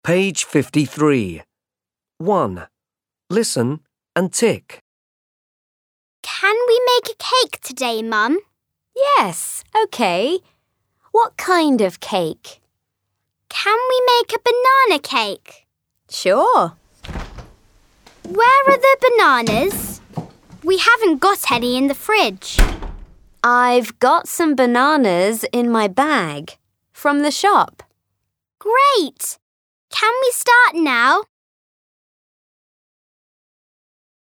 Page 53. 1. Listen and tick. Can we make a cake today, Mum? Yes, OK. What kind of cake? Can we make a banana cake? Sure. Where are the bananas? We haven't got any in the fridge. I've got some bananas in my bag from the shop. Great! Can we start now?